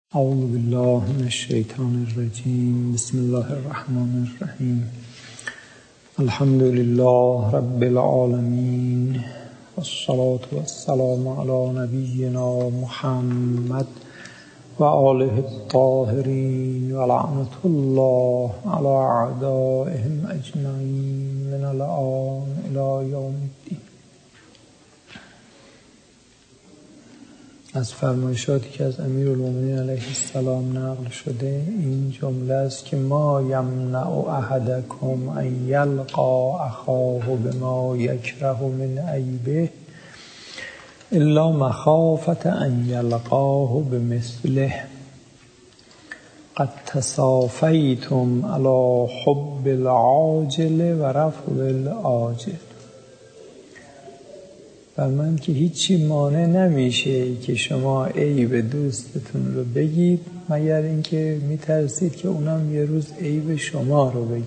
اعوذ بالله من الشیطان الرجیم. بسم الله الرحمن الرحیم. الحمد لله رب العالمین والصلاة والسلام علی نبینا محمد و آله الطاهرین و لعنة الله علی اعدائهم اجمعین من الآن الی یوم الدین. از فرمایشاتی که از امیرالمومنین علیه السلام نقل شده این جمله است که ما یمنع احدکم ان یلقا اخاه بما یکره من عیبه الا مخافة ان یلقاه بمثله قد تصافیتم علی حب العاجل و رفع العاجل. من که هیچی مانع نمیشه که شما عیب دوستتون رو بگید مگر اینکه میترسید که اونم یه روز عیب شما رو بگه.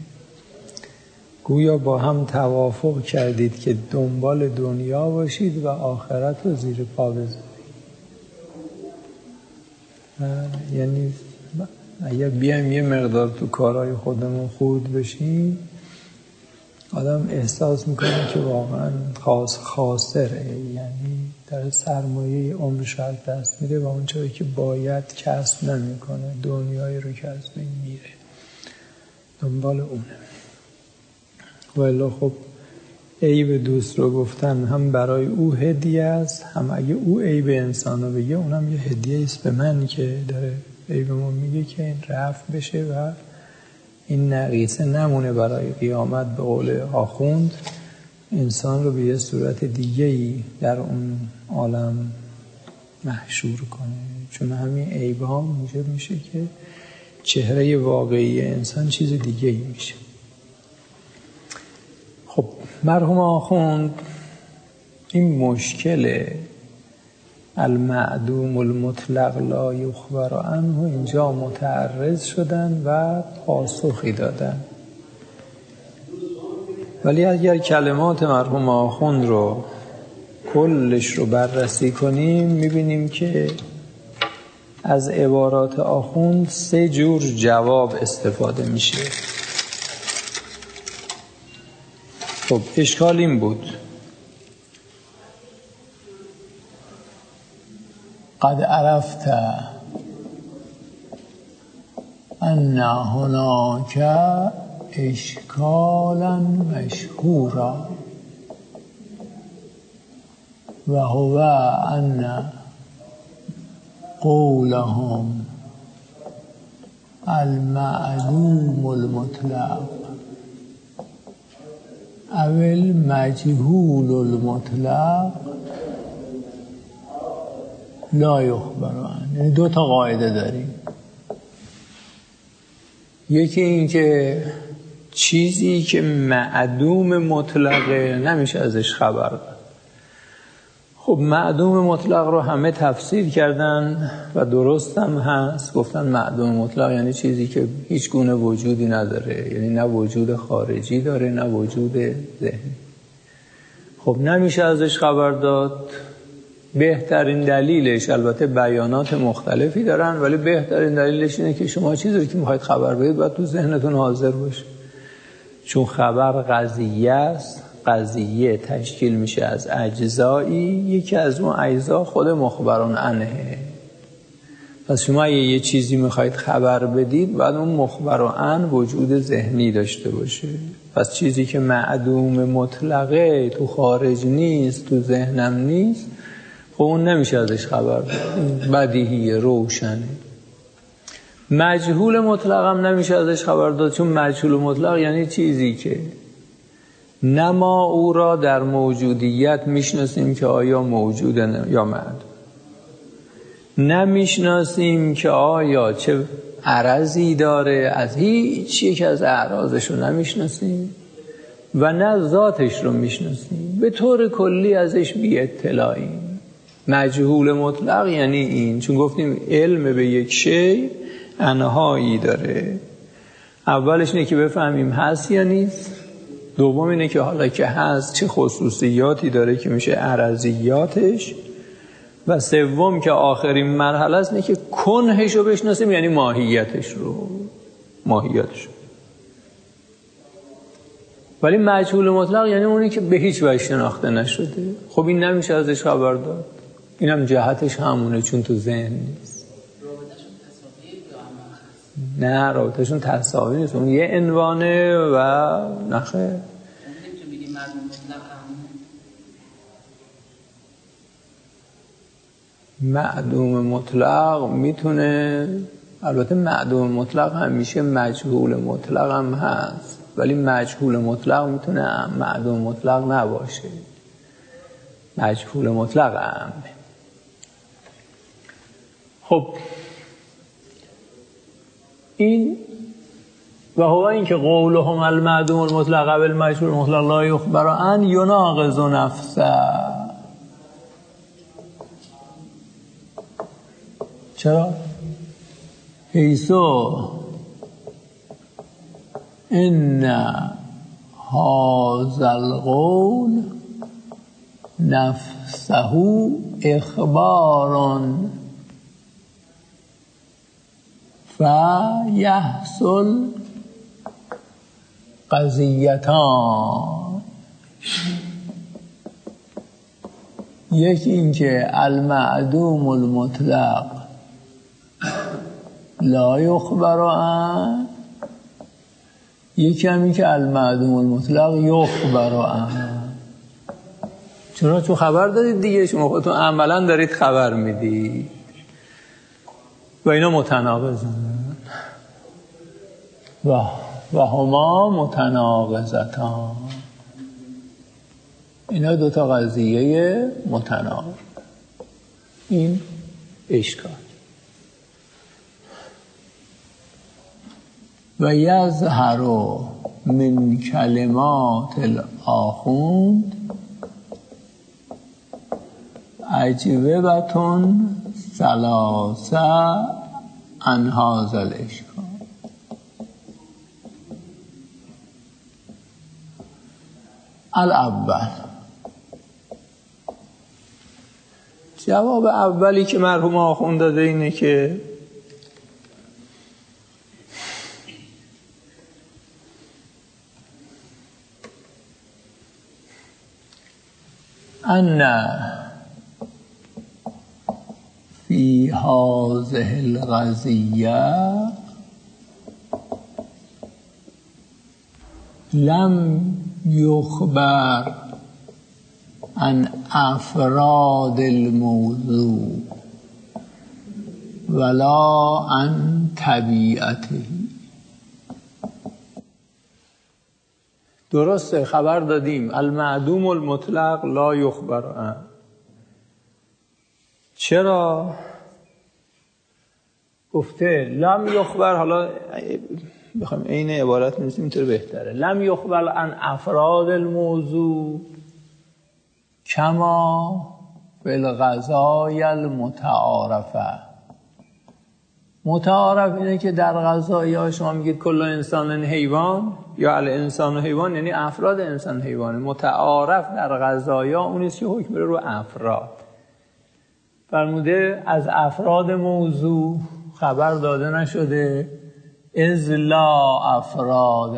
گویا با هم توافق کردید که دنبال دنیا باشید و آخرت رو زیر پا بذارید. یعنی اگر بیایم یه مقدار تو کارهای خودمون خورد بشیم آدم احساس میکنه که واقعا خاسره، یعنی در سرمایه عمرش از دست میره و اون چیزی که باید کسب نمیکنه، دنیایی رو که از بین میره دنبال اونه. ولی خب عیب دوست رو گفتن هم برای او هدیه است، هم اگه او عیب انسان رو بگه اونم یه هدیه است به من که داره عیبمون میگه که این رفع بشه و این نقیصه نمونه برای قیامت. به قول آخوند انسان رو به یه صورت دیگه‌ای در اون عالم محشور کنه، چون همین عیب‌ها موجب میشه که چهره واقعی انسان چیز دیگه‌ای میشه. خب مرحوم آخوند این مشکل المعدوم المطلق لا یخبر عنه اینجا متعرض شدن و پاسخی دادن. ولی اگر کلمات مرحوم آخوند رو کلش رو بررسی کنیم میبینیم که از عبارات آخوند 3 جور جواب استفاده میشه. خب اشکال این بود قد عرفت ان هناك اشکالا مشهورا و هو ان قولهم المعدوم المطلق او المجهول المطلق لا یخبر عنه. یعنی 2 تا قاعده داریم. یکی این که چیزی که معدوم مطلقه نمیشه ازش خبر داد. خب معدوم مطلق رو همه تفسیر کردن و درست هم هست، گفتن معدوم مطلق یعنی چیزی که هیچ گونه وجودی نداره، یعنی نه وجود خارجی داره نه وجود ذهنی. خب نمیشه ازش خبر داد. بهترین دلیلش، البته بیانات مختلفی دارن، ولی بهترین دلیلش اینه که شما چیزی که میخواید خبر بدید باید تو ذهنتون حاضر باشه، چون خبر قضیه است. قضیه تشکیل میشه از اجزایی، یکی از اون اجزا خود مخبرون عنه. پس شما اگه یه چیزی میخواید خبر بدید باید اون مخبرون عنه وجود ذهنی داشته باشه. پس چیزی که معدوم مطلقه، تو خارج نیست، تو ذهنم نیست، خب اون نمیشه ازش خبر داد. بدیهیه، روشنه. مجهول مطلق هم نمیشه ازش خبر داد، چون مجهول مطلق یعنی چیزی که نه ما او را در موجودیت میشناسیم که آیا موجوده یا معدوم، نمیشناسیم که آیا چه عرضی داره، از هیچ یک از اعراضش رو نمیشناسیم و نه ذاتش رو میشناسیم، به طور کلی ازش بی اطلاعیم. مجهول مطلق یعنی این، چون گفتیم علم به یک شی انهایی داره. اولش اینه که بفهمیم هست یا نیست، دوم اینه که حالا که هست چه خصوصیاتی داره که میشه عرضیاتش، و سوم که آخرین مرحله است، اینه که کنهش رو بشناسیم، یعنی ماهیتش رو. ولی مجهول مطلق یعنی اونی که به هیچ وجه شناخته نشده. خب این نمیشه ازش خبر داد، اینم جهتش همونه، چون تو ذهن نیست. نه، رابطهشون تساوی نیست، اون یه عنوانه و نخه. معدوم مطلق میتونه، البته معدوم مطلق همیشه مجهول مطلق هم هست، ولی مجهول مطلق میتونه معدوم مطلق نباشه، مجهول مطلق هم. خب این و هو این که قولهم المعدوم المطلق قبل مجهول مطلق لا یخبر ان یناقض نفسه. چرا؟ حیثو ان هذا القول نفسه اخبار فیحصل قضیتان. یکی اینکه المعدوم المطلق لا یخبر عنه، یکی هم اینکه المعدوم المطلق یخبر عنه. چرا؟ چون خبر دارید دیگه، شما خودتون عملا دارید خبر میدید و اینا متناقضن و هما متناقضتان. اینا دوتا قضیه متناقض. این اشکال. و یظهر من کلمات الآخوند اجوبتون ثلاثه عن هذا الاشکال. الاول، جواب اولی که مرحوم آخوند داده اینه که ان فی هذه القضیه لم یخبر عن افراد الموضوع ولا عن طبیعته. درسته خبر دادیم المعدوم المطلق لا یخبر عنه. چرا؟ گفته لم یخبر، حالا بخوام این عبارت بنویسیم اینطور بهتره، لم یخبر عن افراد الموضوع کما فی القضایا المتعارفه. متعارف اینه که در قضایا شما میگید کل انسان حیوان یا الانسان حیوان، یعنی افراد انسان حیوانه. متعارف در قضایا اونیست که حکم رو افراد. فرموده از افراد موضوع خبر داده نشده اذ لا افراد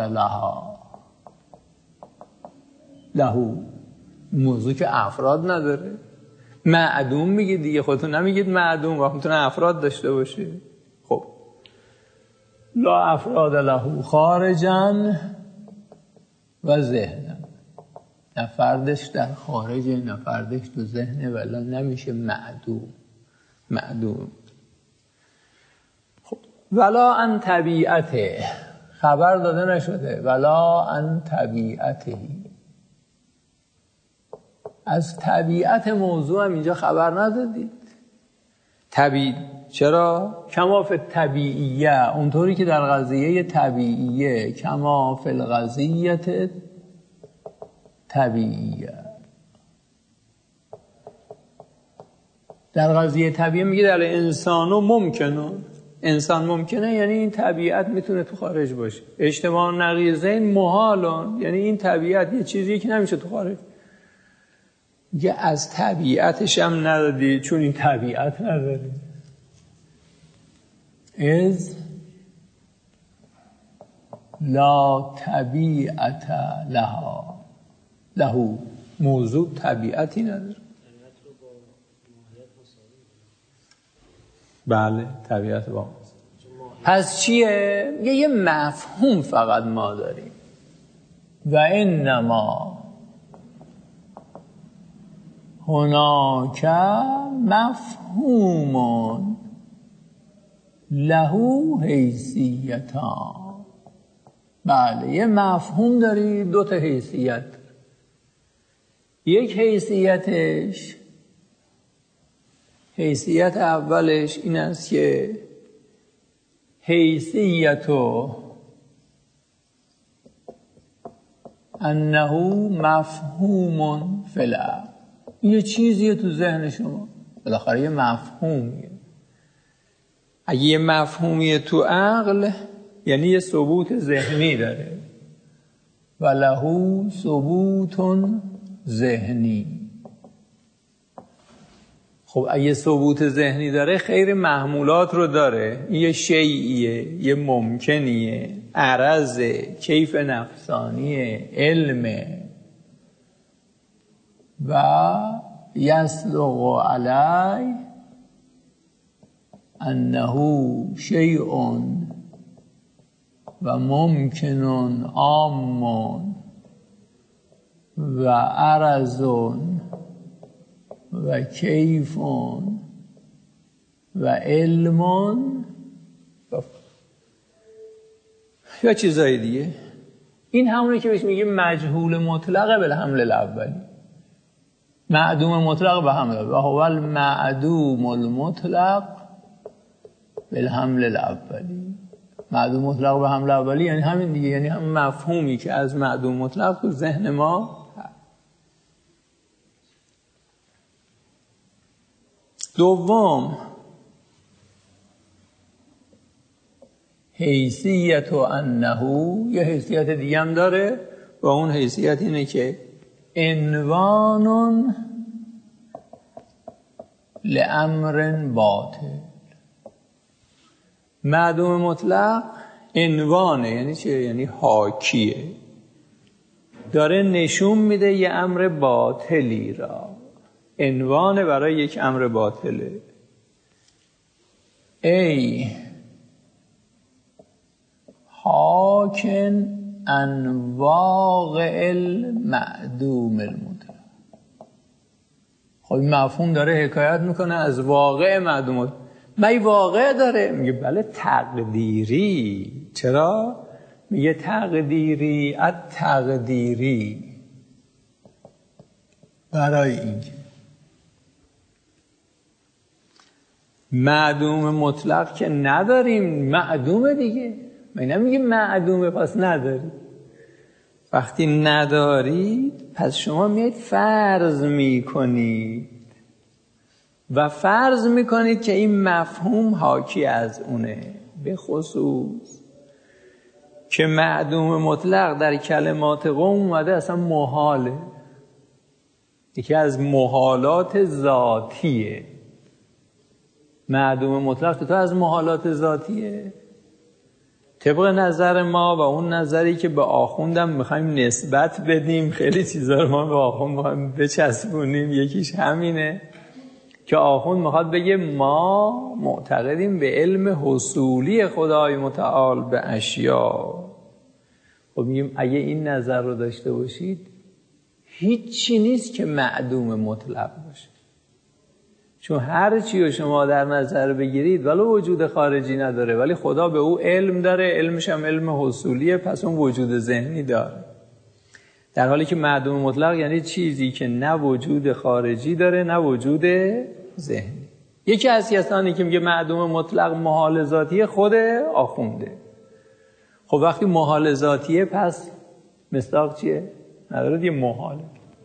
لهو، موضوع که افراد نداره. معدوم میگید دیگه، خودتون نمیگید معدوم، وقت میتونه افراد داشته باشه. خب لا افراد له خارجا و ذهنا، نه فردش در خارجه نه فردش تو ذهنه، ولی نمیشه معدوم. خب ولا عن طبیعته، خبر داده نشده ولا عن طبیعته، از طبیعت موضوع هم اینجا خبر ندادید. چرا؟ کما فی الطبیعیه، اونطوری که در قضیه طبیعیه، کما فی القضیه طبیعیه. در قضیه طبیعیه میگه در انسانو ممکنه، انسان ممکنه یعنی این طبیعت میتونه تو خارج باشه. اجتماع نقیضین محالون، یعنی این طبیعت یه چیزی که نمیشه تو خارج. میگه از طبیعتش هم ندادی چون این طبیعت نداری. از لا طبیعت لها، لهو موضوع طبیعتی نداره. بله طبیعت با ماست. پس چیه؟ یه مفهوم فقط ما داریم. و انما هناک مفهوم لهو حیثیتان. بله یه مفهوم داری، دو تا حیثیت. یک حیثیتش، حیثیت اولش این است که حیثیتو انه مفهوم فلا، یه چیزیه تو ذهن شما، بالاخره یه مفهومیه. اگه یه مفهومیه تو عقل یعنی یه ثبوت ذهنی داره. و لهو ثبوت ذهنی. خب اگه ثبوت ذهنی داره خیر محمولات رو داره. یه شیئیه، یه ممکنیه، عرضه، کیف نفسانیه، علمه. و یصدق علی انه شیء و ممکن عام و عرض و کیف و علم یا چیزای دیگه. این همونه که بهش میگیم مجهول مطلق بالحمل الاولی. معدوم مطلق به حمل الاولی. و هو المعدوم المطلق بالحمل الاولی. معدوم مطلق به حمل اولی یعنی همین دیگه، یعنی هم مفهومی که از معدوم مطلق تو ذهن ما. دوم حیثیت انه، یه حیثیت دیگه هم داره و اون حیثیت اینه که عنوان لامر باطل. معدوم مطلق عنوانه، یعنی چیه؟ یعنی حاکیه، داره نشون میده یه امر باطلی را، عنوانه برای یک امر باطله. ای حاکن ان واقع المعدوم المطلق. خب این مفهوم داره حکایت میکنه از واقع معدوم. مگه واقع داره؟ میگه بله تقدیری. چرا؟ میگه تقدیری التقدیری، برای اینکه معدوم مطلق که نداریم، معدومه دیگه. من نمیگه معدومه پس نداری. وقتی ندارید پس شما میایید فرض میکنید و فرض میکنید که این مفهوم حاکی از اونه. به خصوص که معدوم مطلق در کلمات قوم اومده اصلا محاله، یکی از محالات ذاتیه. معدوم مطلق تو از محالات ذاتیه طبق نظر ما و اون نظری که به آخوندم میخوایم نسبت بدیم. خیلی چیزا رو ما به آخوند میخوایم بچسبونیم. یکیش همینه که آخوند میخواد بگه ما معتقدیم به علم حصولی خدای متعال به اشیا. خب میگیم اگه این نظر رو داشته باشید هیچی نیست که معدوم مطلق باشه، چون هر چی رو شما در نظر بگیرید ولو وجود خارجی نداره ولی خدا به او علم داره، علمش هم علم حصولیه، پس اون وجود ذهنی داره. در حالی که معدوم مطلق یعنی چیزی که نه وجود خارجی داره نه وجود ذهنی. یکی از کسانی که میگه معدوم مطلق محال ذاتیه خود آخونده. خب وقتی محال ذاتیه پس مصداق چیه؟ نداره دیگه، محاله.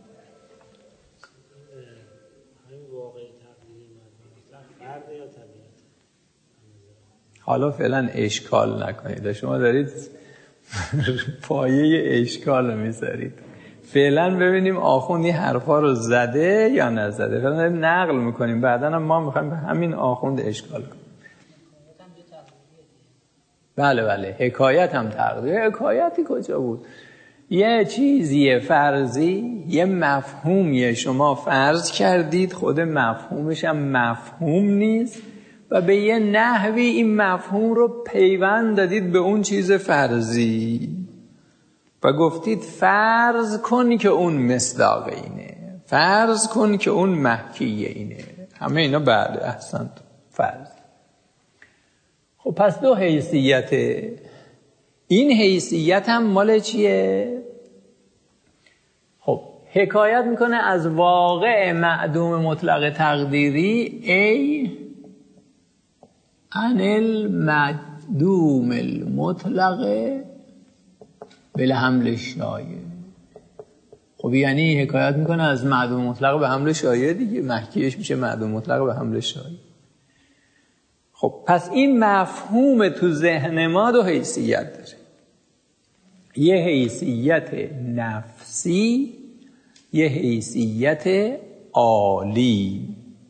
حالا فعلا اشکال نکنید، شما دارید پایه اشکال رو میذارید. فعلا ببینیم آخوند این حرفا رو زده یا نزده، فعلا نقل میکنیم، بعدا هم ما میخوایم به همین آخوند اشکال کنیم. بله حکایت هم تقدیر. حکایتی کجا بود؟ یه چیزی فرضی، یه مفهومی شما فرض کردید، خود مفهومش هم مفهوم نیست و به یه نحوی این مفهوم رو پیوند دادید به اون چیز فرضی و گفتید فرض کن که اون مصداق اینه، فرض کن که اون محکیه اینه. همه اینا بله احسنت فرض. خب پس دو حیثیته. این حیثیت هم مال چیه؟ خب حکایت میکنه از واقع معدوم مطلق تقدیری ای عن المعدوم المطلق بالحمل شایع. خب یعنی حکایت میکنه از معدوم مطلق به حمل شایع دیگه، محکیش میشه معدوم مطلق به حمل شایع. خب پس این مفهوم تو ذهن ما دو حیثیت داره، یه حیثیت نفسی، یه حیثیت عالی.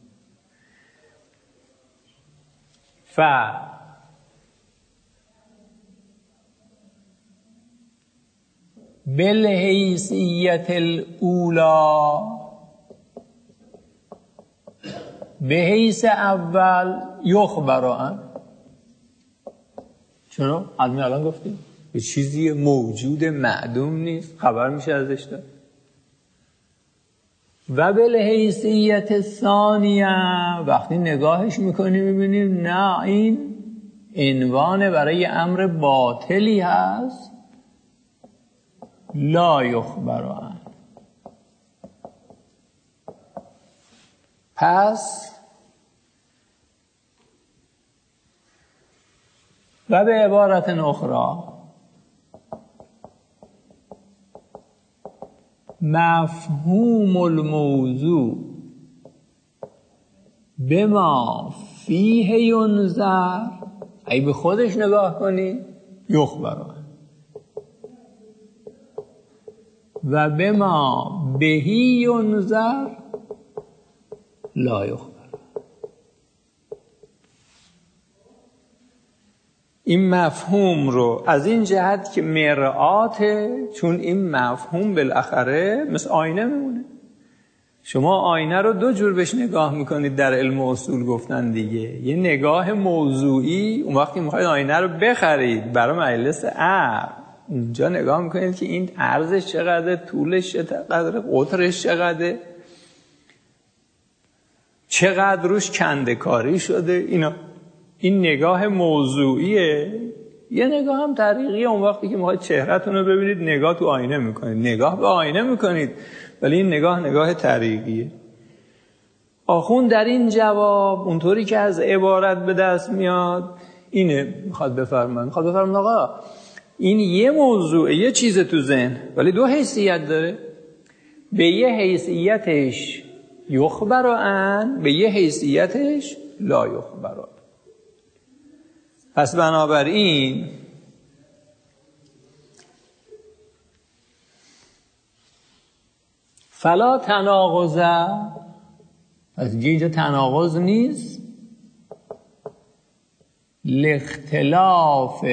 بالحیثیت الاولا به حیث اول یخبر عن. چرا؟ الان گفتیم به چیزی موجود معدوم نیست خبر میشه ازش داد. و بالحیثیت ثانیه وقتی نگاهش میکنیم میبینیم نه این عنوان برای امر باطلی هست، لا یخبر عن. پس و به عبارت اخرى مفهوم الموضوع بما فیه ینظر، اگه به خودش نگاه کنی یخبر عن و بما بهی ینظر لا یخبر. این مفهوم رو از این جهت که مرآته، چون این مفهوم بالاخره مثل آینه میمونه. شما آینه رو دو جور بهش نگاه میکنید در علم اصول گفتن دیگه. یه نگاه موضوعی، اون وقتی میخواید آینه رو بخرید برای مجلس عقل، اونجا نگاه میکنید که این عرضش چقدره، طولش چقدره، قطرش چقدره، چقدر روش کنده‌کاری شده. اینا این نگاه موضوعیه. یه نگاه هم طریقیه، اون وقتی که میخواید چهره‌تون رو ببینید نگاه تو آینه میکنید، نگاه به آینه میکنید، ولی این نگاه طریقیه. آخوند در این جواب اونطوری که از عبارت به دست میاد اینه میخواد بفرماید آقا این یه موضوع، یه چیز تو ذهن، ولی دو حیثیت داره. به یه حیثیتش یخبر عن، به یه حیثیتش لا یخبر عن. پس بنابراین فلا تناقض، پس اینجا تناقض نیست، لاختلاف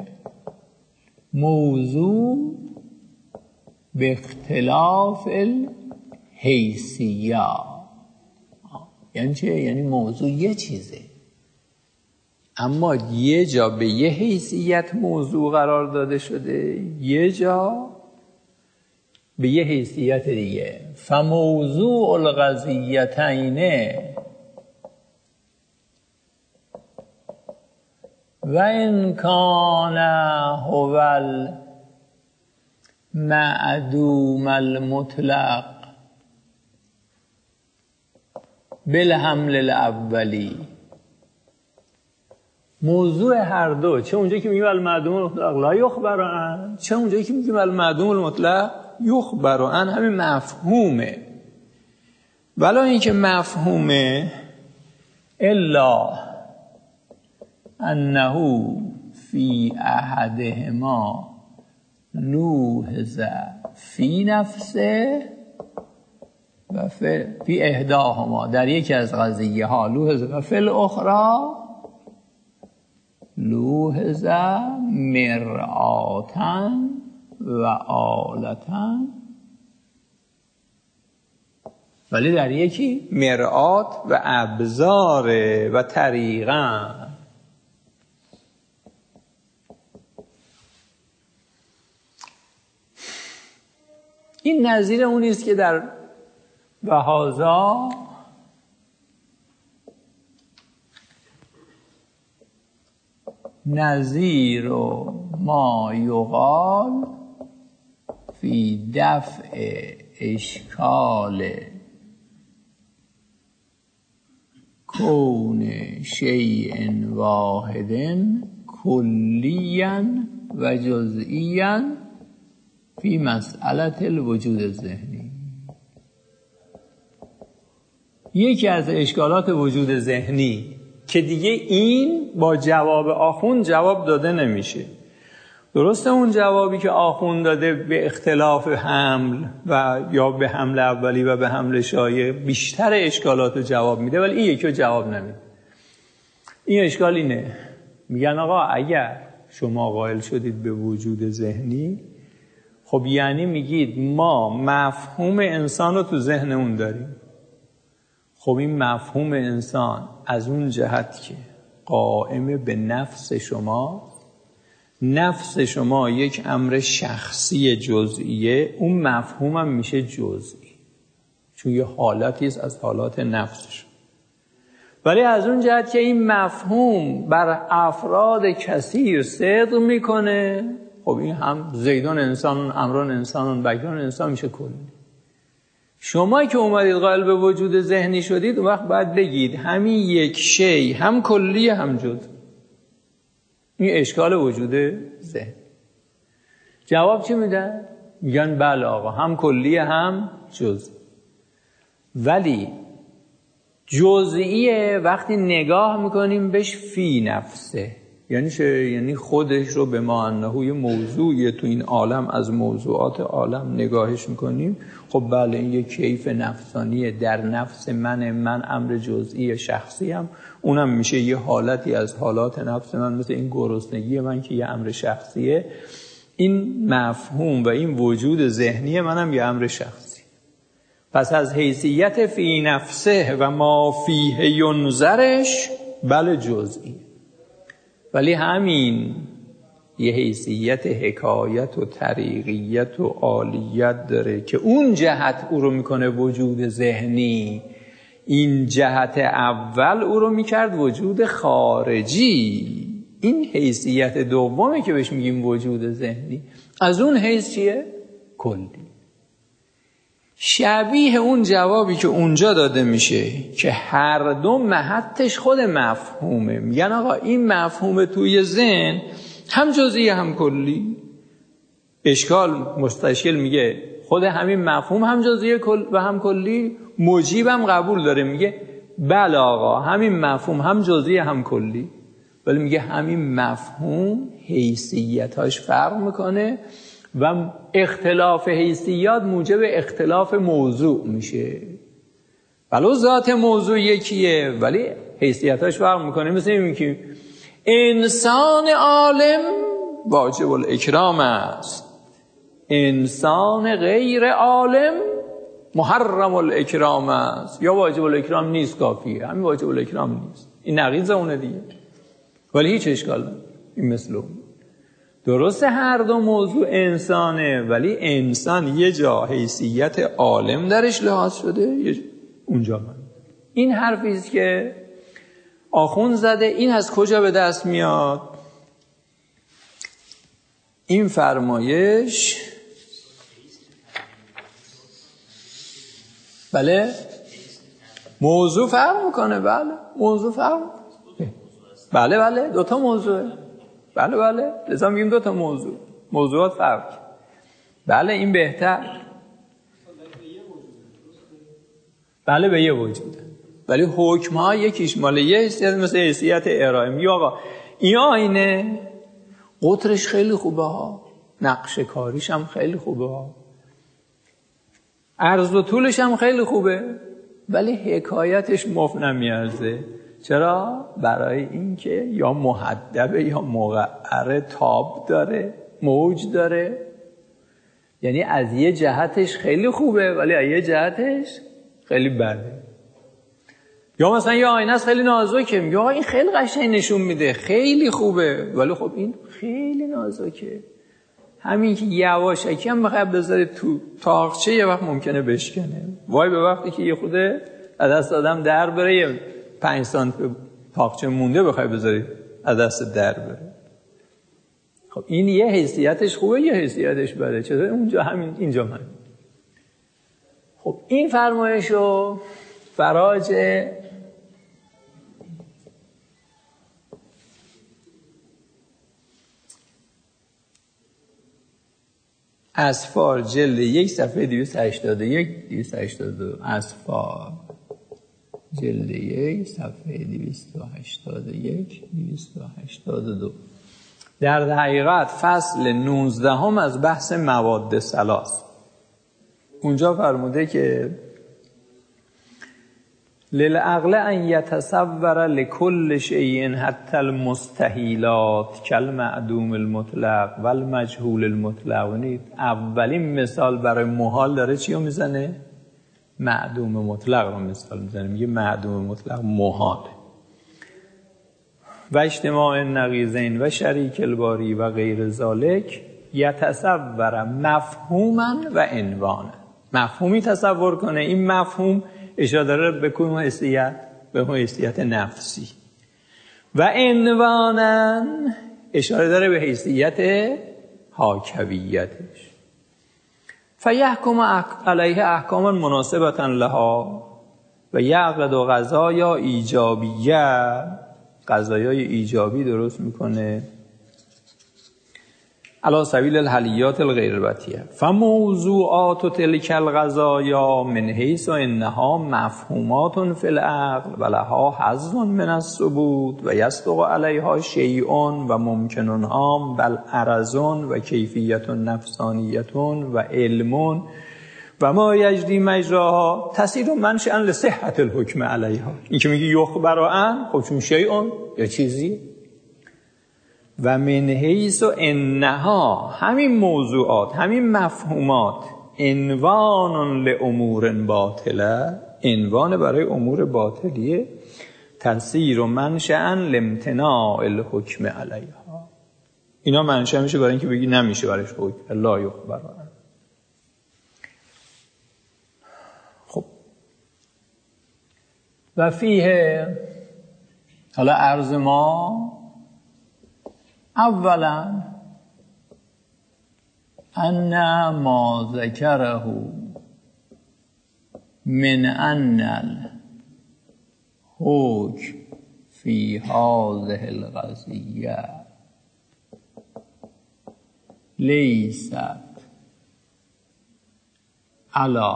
موضوع به اختلاف الحیثیه. یعنی چه؟ یعنی موضوع یه چیزه اما یه جا به یه حیثیت موضوع قرار داده شده، یه جا به یه حیثیت دیگه. فموضوع القضیتین و ان کان هو المعدوم المطلق بالحمل الاولی. موضوع هر دو، چه اونجایی که میگیم المعدوم المطلق لا یخبر عن، چه اونجایی که میگیم المعدوم المطلق یخبر عن، همین مفهومه. ولی اینکه مفهومه الا انه فی احدهما لوحظ فی نفسه و فی احداهما، در یکی از قضیه ها لوحظ و فی الاخرى لوحظ مرآتا و آلتا، ولی در یکی مرآت و ابزار و طریقا. این نظیر اونی است که در وهذا نظیر ما یقال فی دفع اشکال کون شیء واحد کلیا و جزئیا فی مسئله الوجود الذهنی. یکی از اشکالات وجود ذهنی که دیگه این با جواب آخوند جواب داده نمیشه. درسته اون جوابی که آخوند داده به اختلاف حمل و یا به حمل اولی و به حمل شایع بیشتر اشکالات رو جواب میده، ولی این یکی رو جواب نمیده. این اشکال اینه، میگن آقا اگر شما قائل شدید به وجود ذهنی، خب یعنی میگید ما مفهوم انسان رو تو ذهنمون داریم. خب این مفهوم انسان از اون جهت که قائم به نفس شما، نفس شما یک امر شخصی جزئیه، اون مفهوم هم میشه جزئی چون یه حالتی است از حالات نفسش. ولی از اون جهت که این مفهوم بر افراد کثیر صدق میکنه، خب این هم زیدان انسان، امران انسان، بکران انسان میشه کلی. شما که اومدید قائل به وجود ذهنی شدید، اون وقت باید بگید همین یک شی هم کلی هم جزئی. این اشکال وجود ذهن. جواب چی میدن؟ میگن بله آقا هم کلی هم جزئی. ولی جزئیه وقتی نگاه میکنیم بهش فی نفسه، یعنی خودش رو به ما انه یه موضوعی تو این عالم از موضوعات عالم نگاهش میکنیم. خب بله این یه کیف نفسانیه در نفس من امر جزئی شخصی هم، اونم میشه یه حالتی از حالات نفس من، مثل این گرسنگی من که یه امر شخصیه. این مفهوم و این وجود ذهنی منم یه امر شخصی. پس از حیثیت فی نفسه و ما فیه ینظرش بله جزئی، ولی همین یه حیثیت حکایت و طریقیت و عالیت داره که اون جهت او رو میکنه وجود ذهنی. این جهت اول او رو میکرد وجود خارجی. این حیثیت دومی که بهش میگیم وجود ذهنی، از اون حیث چیه؟ کلی. شبیه اون جوابی که اونجا داده میشه که هر دو محطش خود مفهومه. میگن آقا این مفهوم توی ذهن هم جزئی هم کلی. اشکال مستشکل میگه خود همین مفهوم هم جزئی و هم کلی. مجیبم قبول داره، میگه بله آقا همین مفهوم هم جزئی هم کلی، ولی میگه همین مفهوم حیثیتاش فرق میکنه و اختلاف حیثیات موجب اختلاف موضوع میشه. ولو ذات موضوع یکیه ولی حیثیتاش فرق میکنه. مثل این که انسان عالم واجب الاکرام است، انسان غیر عالم محرم الاکرام است. یا واجب الاکرام نیست کافیه، همین واجب الاکرام نیست، این نقیض اونه دیگه، ولی هیچ اشکال نداره. این مثل اون. درسته هر دو موضوع انسانه، ولی انسان یه جا حیثیت عالم درش لحاظ شده، اونجا من. این حرفیست که آخوند زده. این از کجا به دست میاد؟ این فرمایش بله موضوع فرق میکنه. بله موضوع فرق میکنه. بله دوتا موضوعه. بله لذا میگیم دوتا موضوعات فرق. بله این بهتر. بله به یه وجوده، ولی حکم ها یکیش مال یه حیثیت، مثل حیثیت ارائه. میگه آقا این آینه قطرش خیلی خوبه ها، نقشه کاریش هم خیلی خوبه ها، عرض و طولش هم خیلی خوبه، ولی حکایتش مفت نمیارزه. چرا؟ برای اینکه یا محدبه یا مقعره، تاب داره، موج داره. یعنی از یه جهتش خیلی خوبه ولی از یه جهتش خیلی بده. یا مثلا یه آینه است خیلی نازکه، میگه آقا این خیلی قشنگ نشون میده، خیلی خوبه، ولی خب این خیلی نازکه. همین که یواشکی هم بخوای بذاری تو تاقچه یه وقت ممکنه بشکنه. وای به وقتی که یه خود از دست آدم در بره، یه 5 سانت تاقچه مونده بخوای بذاری از دست در بره. خب این یه حیثیتش خوبه یه حیثیتش بده. چطور اونجا همین اینجا من. خب این فرمایشو فراج اسفار جلد 1 صفحه 281 282. اسفار جلد 1 صفحه 281 282. در حقیقت فصل 19 هم از بحث مواد ثلاث. اونجا فرموده که للعقل ان یتصور لكل شیء حتی المستحیلات کالمعدوم المطلق والمجهول المطلق. اولین مثال برای محال داره چی رو میزنه؟ معدوم مطلق رو مثال میزنه. میگه معدوم مطلق محال. و اجتماع النقیضین و شریک الباری و غیر ذالک یتصور مفهوما و عنوانا. مفهومی تصور کنه، این مفهوم اشاره داره به کدوم حیثیت؟ به حیثیت نفسی. و عنوانا اشاره داره به حیثیت حاکویتش. فیحکم علیه احکاما مناسبتا لها و یعقد قضایا ایجابیه. قضایای ایجابی درست میکنه علی سبیل الحلیات الغیربتیه. فموضوعات تلک القضایا من حیث انها مفهومات فی العقل و لها حظ من الثبوت و یصدق علیها شیء و ممکن هام بل عرض و کیفیت نفسانیت و علم و ما یجری مجراها تسیر منشأ لصحت الحکم علیها. این که میگه یخبر عن، خب چون شیء یا چیزی. و من حیث انها، همین موضوعات، همین مفهومات، عنوان لامور باطله، عنوان برای امور باطلیه، تسیر منشأ لامتناع الحکم علیها. اینا منشأ میشه برای اینکه بگی نمیشه برایش حکم لا یخبر عن. خب و فیه، حالا عرض ما اولا ان ما ذکره من ان الحکم فی هذه القضیه لیست علی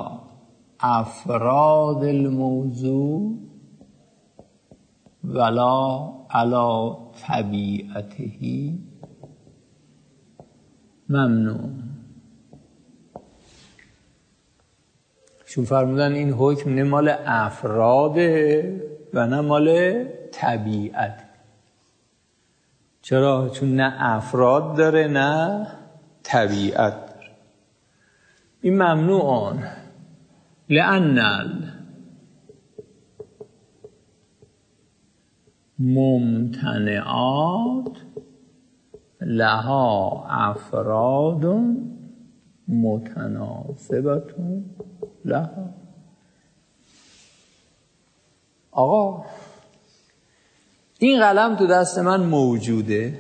افراد الموضوع ولا علی طبیعته ممنوع. چون فرمودن این حکم نه مال افراده و نه مال طبیعت. چرا؟ چون نه افراد داره نه طبیعت داره. این ممنوعان لأن ممتنعات لها افراد متناسبت لها. آقا این قلم تو دست من موجوده،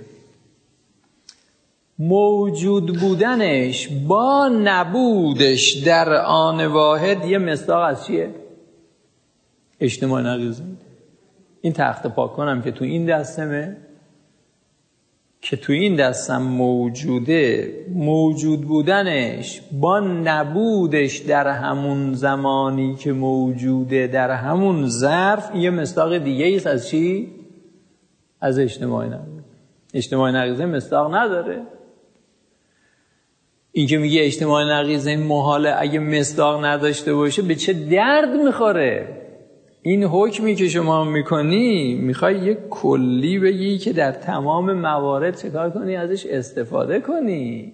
موجود بودنش با نبودش در آن واحد یه مصداق از چیه؟ اجتماع نقیضه. این تخت پاک کنم که تو این دستمه، که تو این دستم موجوده، موجود بودنش با نبودش در همون زمانی که موجوده در همون ظرف یه مصداق دیگه ایست از چی؟ از اجتماع نقیضه. اجتماع نقیضه مصداق نداره. این که میگه اجتماع نقیضین محاله اگه مصداق نداشته باشه به چه درد میخوره؟ این حکمی که شما میکنی میخوای یک کلی بگی که در تمام موارد چکار کنی؟ ازش استفاده کنی.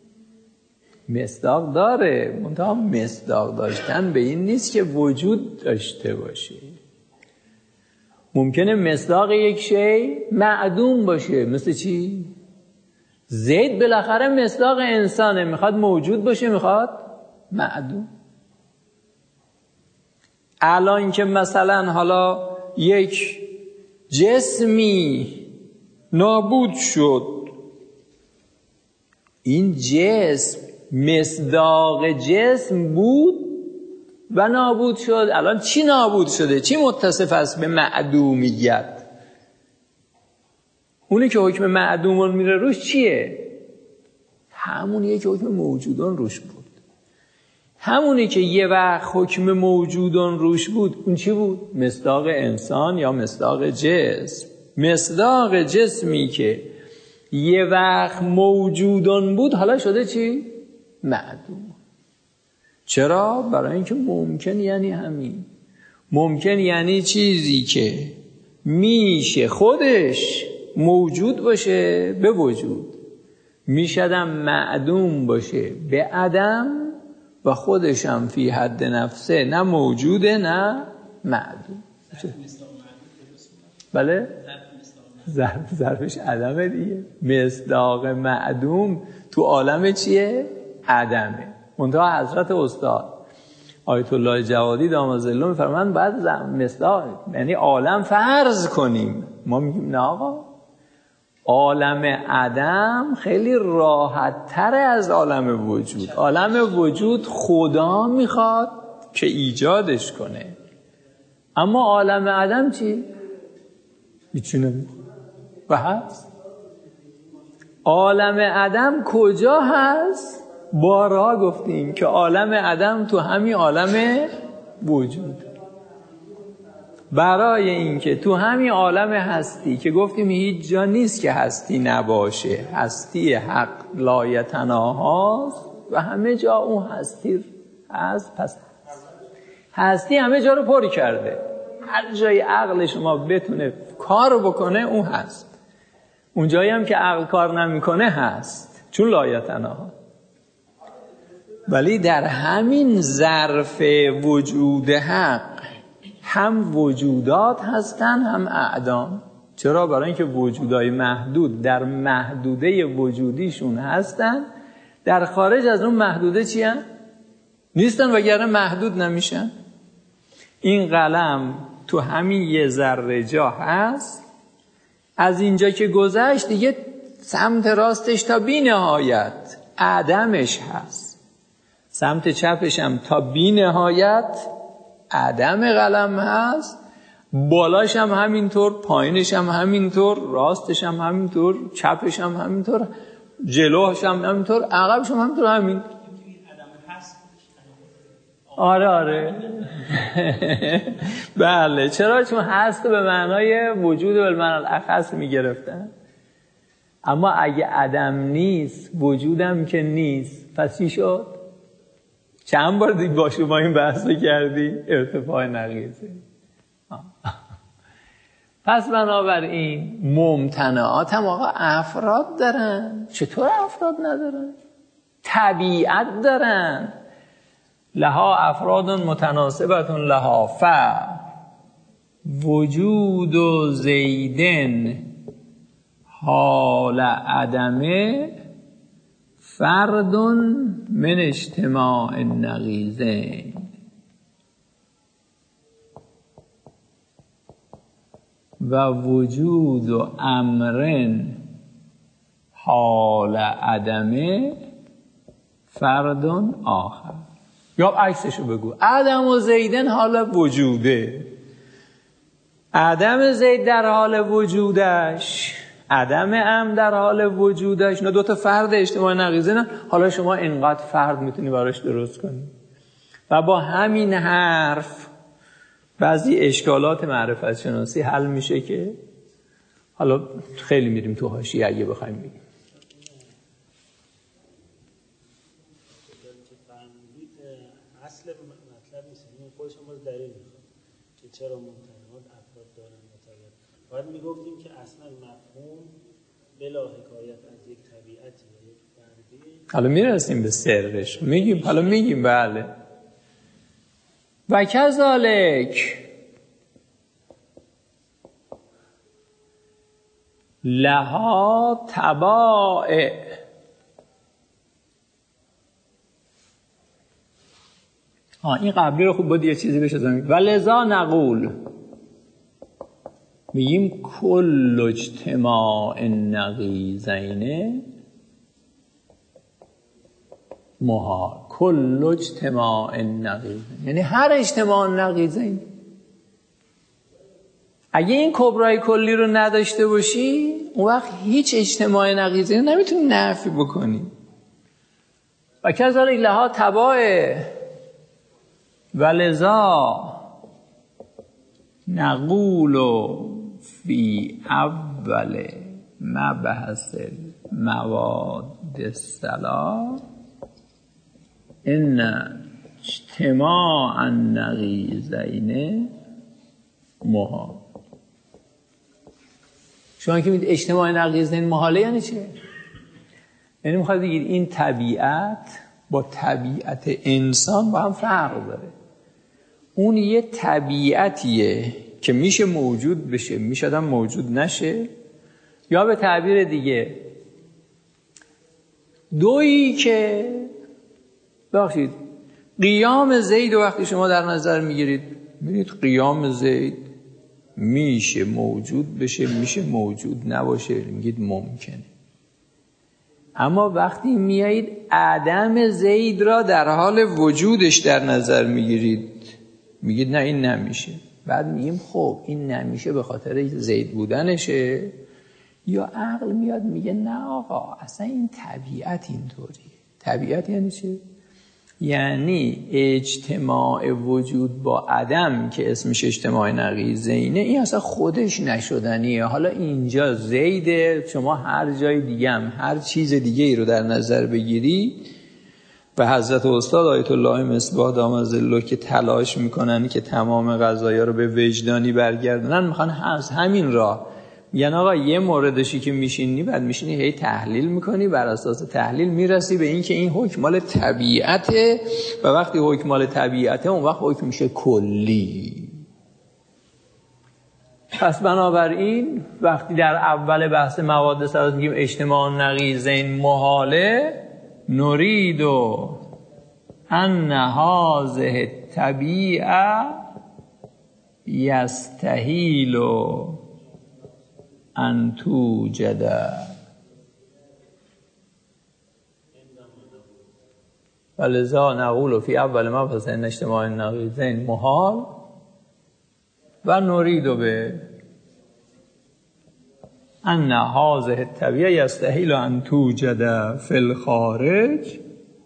مصداق داره، منتها مصداق داشتن به این نیست که وجود داشته باشه. ممکنه مصداق یک شی معدوم باشه. مثل چی؟ زید بالاخره مصداق انسانه، میخواد موجود باشه، میخواد معدوم. الان که مثلا حالا یک جسمی نابود شد، این جسم مصداق جسم بود و نابود شد. الان چی نابود شده؟ چی متصف است به معدومیت؟ اونی که حکم معدومون میره روش چیه؟ همونیه که حکم موجودان روش بود. همونی که یه وقت حکم موجودان روش بود، اون چی بود؟ مصداق انسان یا مصداق جسم. مصداق جسمی که یه وقت موجودان بود حالا شده چی؟ معدوم. چرا؟ برای اینکه ممکن یعنی همین. ممکن یعنی چیزی که میشه خودش موجود باشه به وجود، میشدم معدوم باشه به عدم و خودشم فی حد نفسه نه موجوده نه معدوم. بله؟ ظرفش عدمه دیگه. مصداق معدوم تو عالم چیه؟ عدمه. منتها حضرت استاد آیت الله جوادی داماد ظله میفرمایند بعد مصداق یعنی عالم فرض کنیم. ما میگیم نه آقا، عالم عدم خیلی راحت تره از عالم وجود. عالم وجود خدا میخواد که ایجادش کنه، اما عالم عدم چی؟ هیچی نمیخواد و هست. عالم عدم کجا هست؟ بارها گفتیم که عالم عدم تو همین عالم وجود. برای اینکه تو همین عالم هستی که گفتیم هیچ جا نیست که هستی نباشه، هستی حق لایتناهاست و همه جا اون هستی هست. پس هستی همه جا رو پر کرده. هر جای عقل شما بتونه کار بکنه اون هست. اون جایی هم که عقل کار نمیکنه هست، چون لایتناها. ولی در همین ظرف وجود حق هم وجودات هستن هم اعدام. چرا؟ برای اینکه وجودای محدود در محدوده وجودیشون هستن، در خارج از اون محدوده چی هن؟ نیستن، وگرنه محدود نمیشن. این قلم تو همین یه ذره جا هست، از اینجا که گذشت دیگه سمت راستش تا بی نهایت عدمش هست، سمت چپش هم تا بی نهایت عدم قلم هست، بالاش هم همینطور، پایینش هم همینطور، راستش هم همینطور، چپش هم همینطور، جلوش هم همینطور، عقبش هم همینطور. همین آره بله. چرا؟ چون هست به معنای وجود و بالمعنی الاخص میگرفتن. اما اگه عدم نیست وجودم که نیست، پس چی شد؟ چند بار دیگه با شما این بحث رو کردی؟ ارتفاع نقیضه. پس بنابراین ممتنعات هم آقا افراد دارن. چطور افراد ندارن؟ طبیعت دارن. لها افراد متناسبتون لها وجود و زیدن حال عدمه فرد من اجتماع النقیضین. و وجود و امرن حال عدمه فرد آخر. یا عکسشو بگو، عدم و زیدن حال وجوده، عدم زید در حال وجودش، عدم ام در حال وجودش. اینا دوتا فرد اجتماع نقیضین. حالا شما اینقدر فرد میتونی براش درست کنی. و با همین حرف بعضی اشکالات معرفت شناسی حل میشه که حالا خیلی میریم تو حاشیه اگه بخوایم بگیم. خودش هم باز دلیل میخواد که چرا ممتنعات افراد دارن متعین. باید میگفتیم که اصلا مفهوم بلا حکایت از یک طبیعتی و یک فردی. حالا میرسیم به سرش، میگیم بله. و کذالک لها تبائع. این قبلی رو خوب بود یه چیزی بشه زمین. و لذا نقول، میگیم کل اجتماع نقیضین محال. کل اجتماع نقیضین یعنی هر اجتماع نقیضین. اگه این کبرای کلی رو نداشته باشی اون وقت هیچ اجتماع نقیضین نمیتونی نفی بکنی. و کذالک لها تبائع ولذا نقول فی اول مبحث مواد الثلاث ان اجتماع النقیضین محال. شما که میگید اجتماع نقیضین محاله یعنی چه؟ یعنی میخواد بگید این طبیعت با طبیعت انسان با هم فرق داره. اون یه طبیعتیه که میشه موجود بشه، میشه آدم موجود نشه، یا به تعبیر دیگه دویی که بخشید قیام زید رو وقتی شما در نظر میگیرید میگید قیام زید میشه موجود بشه میشه موجود نباشه، میگید ممکنه. اما وقتی میایید عدم زید را در حال وجودش در نظر میگیرید میگید نه این نمیشه. بعد میگیم خب این نمیشه به خاطر زید بودنشه، یا عقل میاد میگه نه آقا اصلا این طبیعت اینطوریه. طبیعت یعنی چه؟ یعنی اجتماع وجود با عدم که اسمش اجتماع نقیضینه این اصلا خودش نشدنیه. حالا اینجا زیده، شما هر جای دیگه هم هر چیز دیگه ای رو در نظر بگیری و حضرت استاد آیت الله مصباح دام ظله که تلاش میکنن که تمام قضایا رو به وجدانی برگردونن، میخوان از همین راه میگن آقا یه موردشی که میشینی بعد میشینی هی تحلیل میکنی، بر اساس تحلیل میرسی به این که این حکم مال طبیعته و وقتی حکم مال طبیعته اون وقت حکم میشه کلی. پس بنابراین وقتی در اول بحث مواد ثلاث میگیم اجتماع نقیضین محاله، نرید ان هذه الطبیعه یستحیل ان توجد ولذا نقول فی اول مبحث ان اجتماع نقیضین محال و نرید به ان هذه الطبیعه یستحیل ان توجد فی الخارج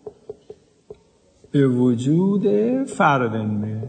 به وجود فرد منه.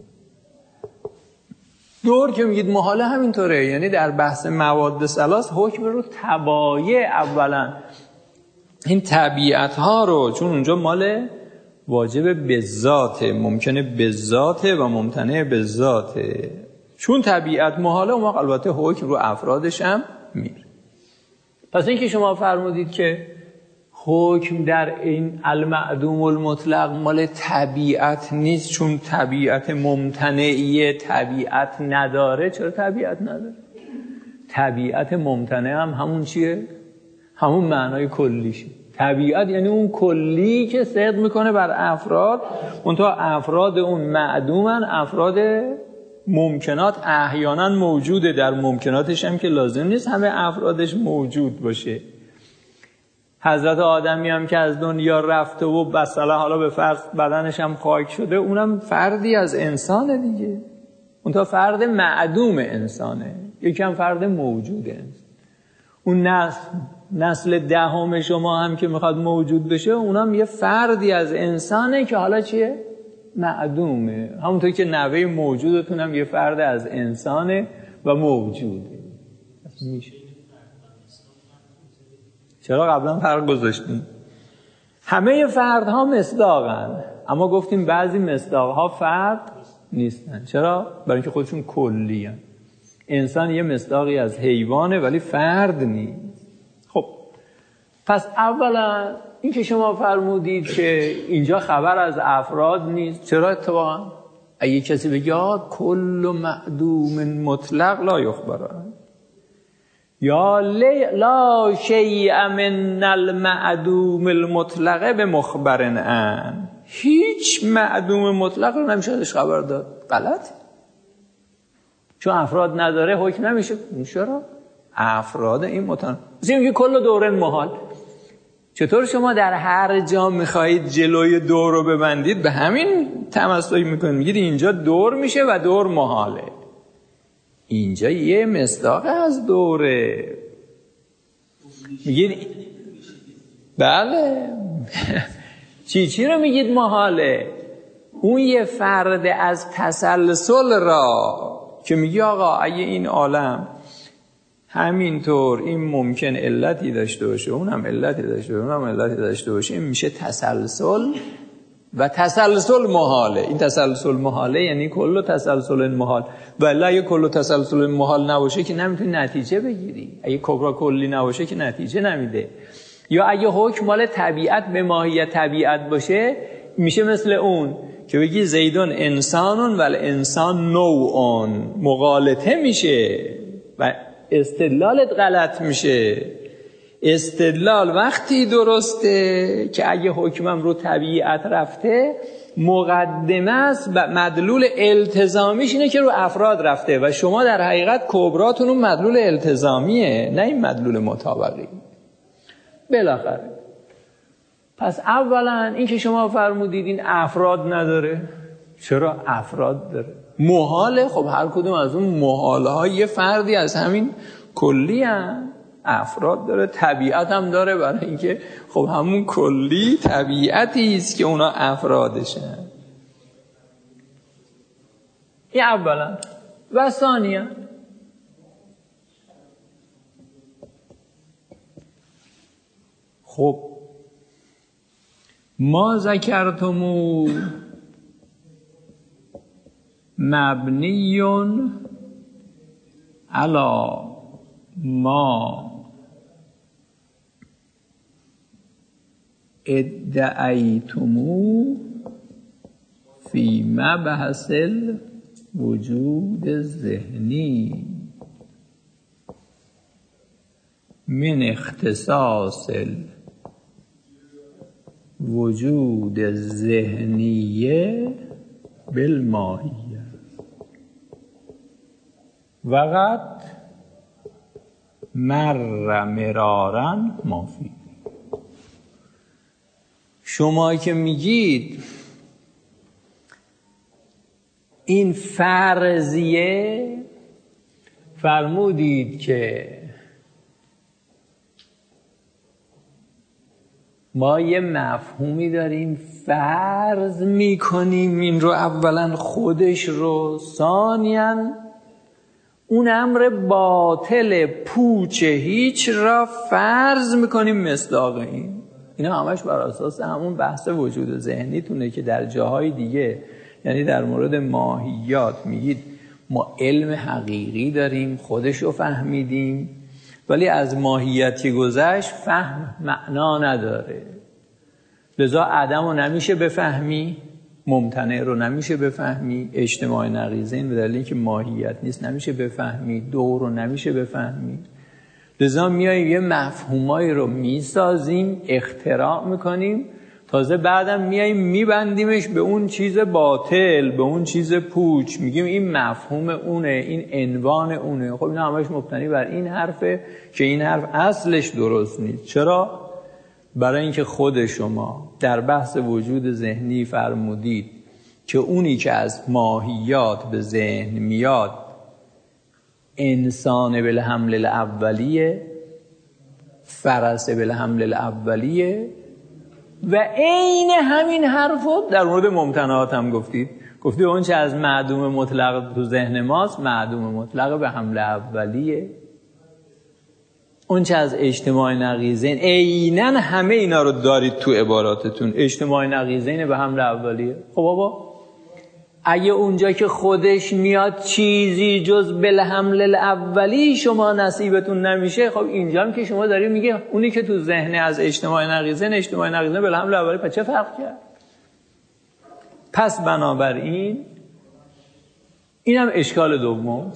دور که میگید محاله همینطوره، یعنی در بحث مواد ثلاث حکم رو تبایع اولا این طبیعت ها رو، چون اونجا مال واجب به ذاته، ممکنه به ذاته و ممتنع به ذاته، چون طبیعت محاله اون البته حکم رو افرادش هم میره. پس این که شما فرمودید که حکم در این المعدوم المطلق مال طبیعت نیست چون طبیعت ممتنعیه، طبیعت نداره. چرا طبیعت نداره؟ طبیعت ممتنع هم همون چیه؟ همون معنای کلیشه. طبیعت یعنی اون کلی که صدق میکنه بر افراد، اونتا افراد اون معدومن، افراد ممکنات احیانا موجوده، در ممکناتش هم که لازم نیست همه افرادش موجود باشه. حضرت آدمی هم که از دنیا رفته و مثلا حالا به فرض بدنش هم خاک شده، اونم فردی از انسانه دیگه، اون تا فرد معدوم انسانه، یکم فرد موجوده انسان. اون نسل دهم شما هم که میخواد موجود بشه، اونم یه فردی از انسانه که حالا چیه؟ معدومه. همونطور که نوه موجودتون هم یه فرد از انسانه و موجوده. میشه. چرا قبلا فرق گذاشتیم؟ همه فردها مصداقن، اما گفتیم بعضی مصداقها فرد نیستن. چرا؟ برای اینکه خودشون کلی هن. انسان یه مصداقی از حیوانه ولی فرد نیست. خب پس اولا این که شما فرمودید که اینجا خبر از افراد نیست، چرا اتفاقا؟ اگه کسی بگه کل معدوم مطلق لا یخبره یا لا شیء من المعدوم المطلقه به مخبرن ان، هیچ معدوم مطلق رو نمیشه ازش خبر داد. غلط، چون افراد نداره حکم نمیشه. چرا؟ افراد این مثلا میگه کل دوره محال. چطور شما در هر جا میخواهید جلوی دور رو ببندید به همین تمسک میکنید، میگید اینجا دور میشه و دور محاله. اینجا یه مصداق از دوره، میگید بله چی رو میگید محاله؟ اون یه فرد از تسلسل را که میگی آقا اگه این عالم همینطور این ممکن علتی داشته باشه، اونم علتی داشته باشه، اونم علتی داشته باشه، این میشه تسلسل و تسلسل محاله. این تسلسل محاله یعنی کل تسلسل محال. ولی اگه کل تسلسل محال نباشه که نمیتونی نتیجه بگیری. اگه کبرا کلی نباشه که نتیجه نمیده. یا اگه حکم مال طبیعت به ماهیت طبیعت باشه میشه مثل اون که بگی زیدون انسانون ولی انسان نوعون، مغالطه میشه و استدلالت غلط میشه. استدلال وقتی درسته که اگه حکمم رو طبیعت رفته مقدمه است و مدلول التزامیش اینه که رو افراد رفته و شما در حقیقت کبراتون اون مدلول التزامیه، نه این مدلول مطابقی. بالاخره پس اولا این که شما فرمودید این افراد نداره، چرا افراد داره؟ محاله. خب هر کدوم از اون محاله ها یه فردی از همین کلی هم افراد داره، طبیعت هم داره، برای اینکه خب همون کلی طبیعتی است که اونا افرادشن. این اولا. و ثانیا خب ما ذکرتمو مبنیون علی ما ادعیتمو فی مبحث الوجود الذهنی من اختصاص الوجود الذهنیه بالماهیه وقت مر مرارن مافی. شما که میگید این فرضیه، فرمودید که ما یه مفهومی داریم فرض میکنیم این رو اولا خودش رو، ثانیاً اون امر باطل پوچ هیچ را فرض میکنیم مصداق این. اینا همش بر اساس همون بحث وجود ذهنیتونه که در جاهای دیگه، یعنی در مورد ماهیات میگید ما علم حقیقی داریم خودش رو فهمیدیم، ولی از ماهیتی گذشت فهم معنا نداره. لذا عدم رو نمیشه بفهمی، ممتنع رو نمیشه بفهمی، اجتماع نقیضین به دلیل اینکه ماهیت نیست نمیشه بفهمی، دور رو نمیشه بفهمی. لذا میاییم یه مفهومایی رو میسازیم، اختراع میکنیم، تازه بعدم میاییم میبندیمش به اون چیز باطل، به اون چیز پوچ، میگیم این مفهوم اونه، این عنوان اونه. خب اینا همش مبتنی بر این حرفه که این حرف اصلش درست نیست. چرا؟ برای اینکه خود شما در بحث وجود ذهنی فرمودید که اونی که از ماهیات به ذهن میاد انسان بالحمل الاولیه، فرس بالحمل الاولیه، و عین همین حرفو در مورد ممتنعات هم گفتید اون چه از معدوم مطلق تو ذهن ماست معدوم مطلق به حمل اولیه، اون چه از اجتماع نقیضین عیناً همه اینا رو دارید تو عباراتتون. اجتماع نقیضین به حمل اولیه. خب بابا اگه اونجا که خودش میاد چیزی جز بالحمل الاولی شما نصیبتون نمیشه، خب اینجا هم که شما داری میگه اونی که تو ذهن از اجتماع نقیضه بالحمل الاولی، پس چه فرق کرد؟ پس بنابراین اینم اشکال دوم،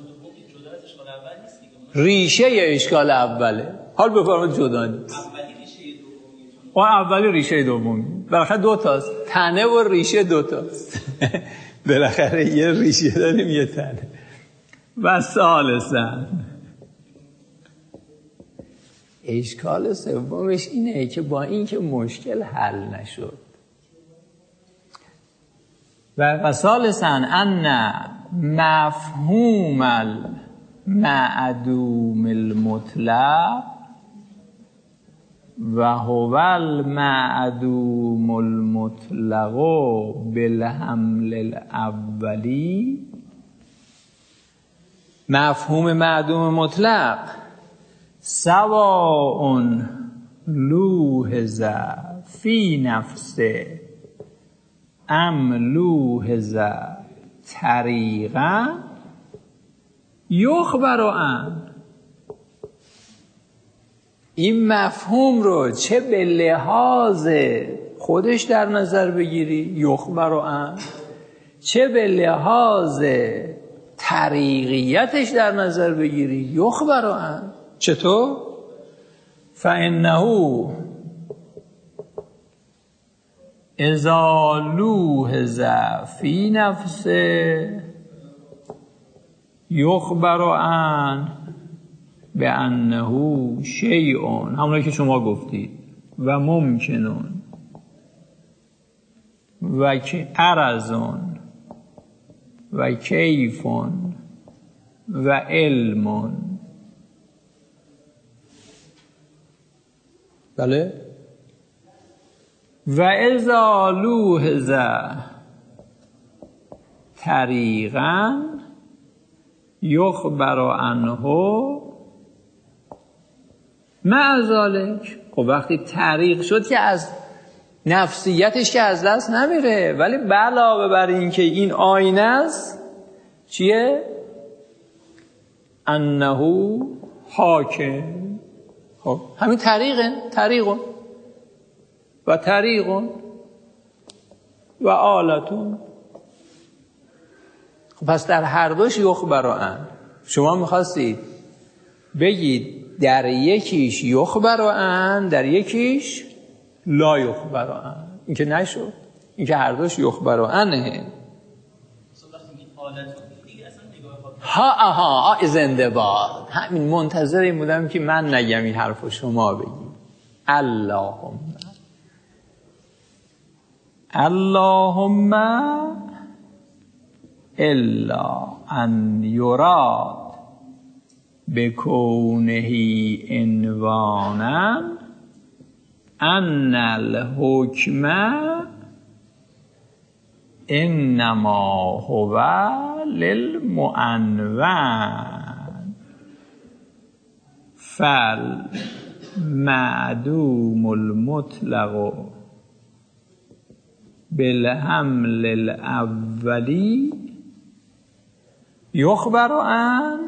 ریشه اشکال اوله. حال بفرمایید جدا نیست، اون اولی ریشه دومی، بالاخره دو تاست، تنه و ریشه دو تاست. بالاخره یه ریشه داریم یه تنه. و ثالثاً اشکال سومش اینه که با این که مشکل حل نشد و ثالثاً ان مفهوم المعدوم المطلق و هو المعدوم المطلق بالحمل الاولی، مفهوم معدوم مطلق سواء لوحظ فی نفسه ام لوحظ طریقا یخبر عن. این مفهوم رو چه به لحاظ خودش در نظر بگیری یخبر عن، چه به لحاظ طریقیتش در نظر بگیری یخبر عن. چطور؟ فانه اذا لوحظ فی نفسه یخبر عن بأنه شیء، همونایی که شما گفتید، و ممکنون و که عرضون و کیفون و علمون. بله. و اذا لوحظ طریقا یخبر عنه مع ذلک. خب وقتی طریق شد که از نفسیتش که از دست نمیره، ولی علاوه بر این که این آینه است چیه؟ انه حاکم. خب همین طریقون و طریقون و آلتون. خب پس در هر دوش یخبر عن. شما میخواستید بگید در یکیش یخبر عن، در یکیش لا یخبر عن. این که نشد، این که هر دوش یخبر عنه. زنده باد. همین منتظر این بودم که من نگم این حرفو شما بگید. اللهم الا ان یراد بکونه عنوانا ان الحکم انما هو للمعنون فالمعدوم المطلق بالحمل الاولی یخبر عن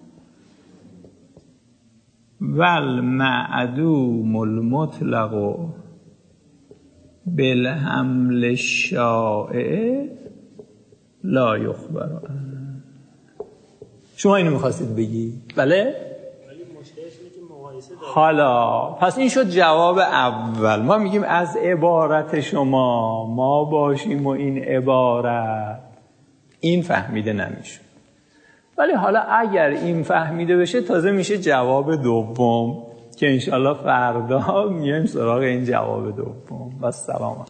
والمعدوم المطلق بالحمل الشائع لا یخبر عن. شما اینو میخواستید بگی؟ بله؟ حالا پس این شد جواب اول. ما میگیم از عبارت شما ما باشیم و این عبارت این فهمیده نمیشه، ولی حالا اگر این فهمیده بشه تازه میشه جواب دوم که انشالله فردا میایم سراغ این جواب دوم. و سلام.